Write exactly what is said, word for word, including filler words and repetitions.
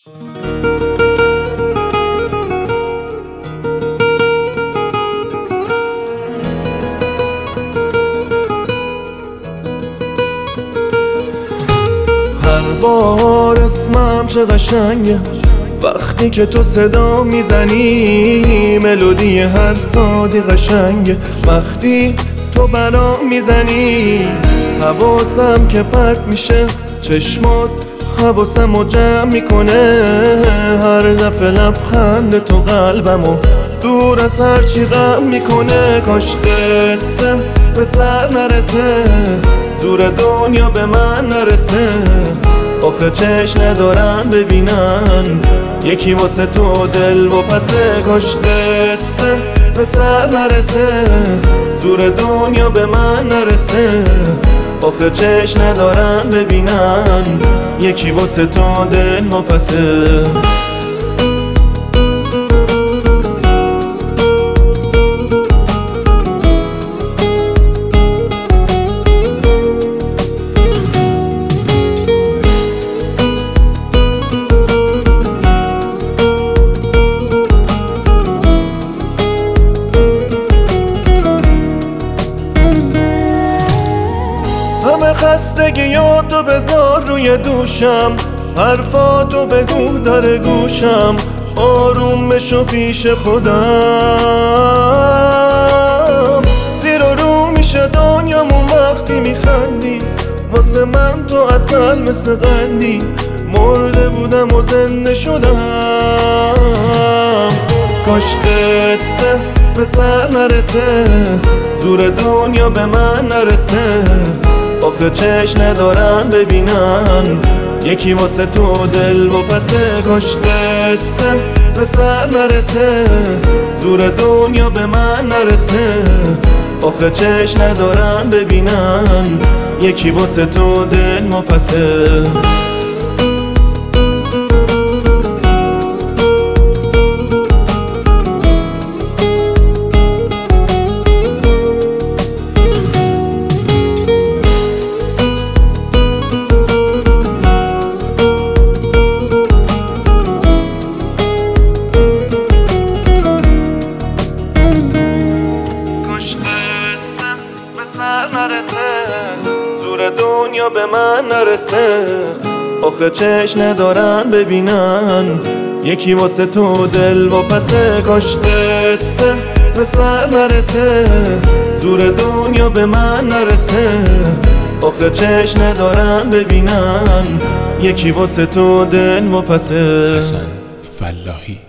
هر بار اسمم چه قشنگه وقتی که تو صدا میزنی، ملودی هر سازی قشنگه وقتی تو بنا میزنی. حواسم که پرت میشه چشمات حواسمو جمع میکنه، هر دفعه لبخند تو قلبمو دور از هر چی غم میکنه. کاش قصه به سر نرسه، زور دنیا به من نرسه، آخه چشم ندارن ببینن یکی واسه تو دل و پسه. کاش قصه به سر نرسه، زور دنیا به من نرسه، آخه چشم ندارن ببینن یکی واسه تو دل و پسه. همه خستگیاتو بذار روی دوشم، حرفاتو بگو در گوشم، آروم بشو پیش خودم. زیر و رو میشه دنیامون وقتی میخندی، واسه من تو اصل مثل قندی، مرده بودم و زنده شدم. کاش قصه به سر نرسه، زور دنیا به من نرسه، آخه چشم ندارن ببینن یکی واسه تو دل و پسه. کاش قصه به سر نرسه، زور دنیا به من نرسه، آخه چشم ندارن ببینن یکی واسه تو دل و پسه. نرسه، زور دنیا به من نرسه، آخه چشم ندارن ببینن یکی واسه تو دل و پسه. کاش قصه به سر نرسه، زور دنیا به من نرسه، آخه چشم ندارن ببینن یکی واسه تو دل و پسه. حسن فلاحی